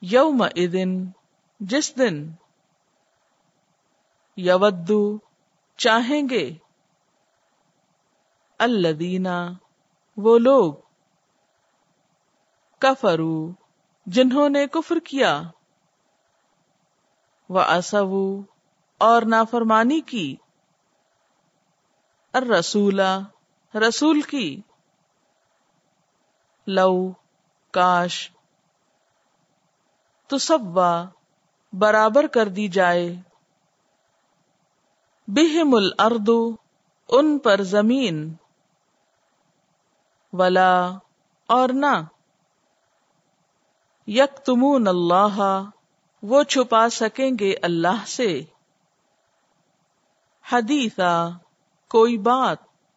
यौम इदिन, जिस दिन, यवद्दु, चाहेंगे, अल्लदीना, वो लोग, कफरू, जिन्होंने कुफ्र किया, व असवु, और नाफरमानी की, अर्रसूला, रसूल की, लौ, काश, तुसव्वा, बराबर कर दी जाए, बिहिमुल अर्दु, उन पर जमीन, वला, और ना, यक्तुमून अल्लाह, वो छुपा सकेंगे अल्लाह से, हदीसा, कोई बात,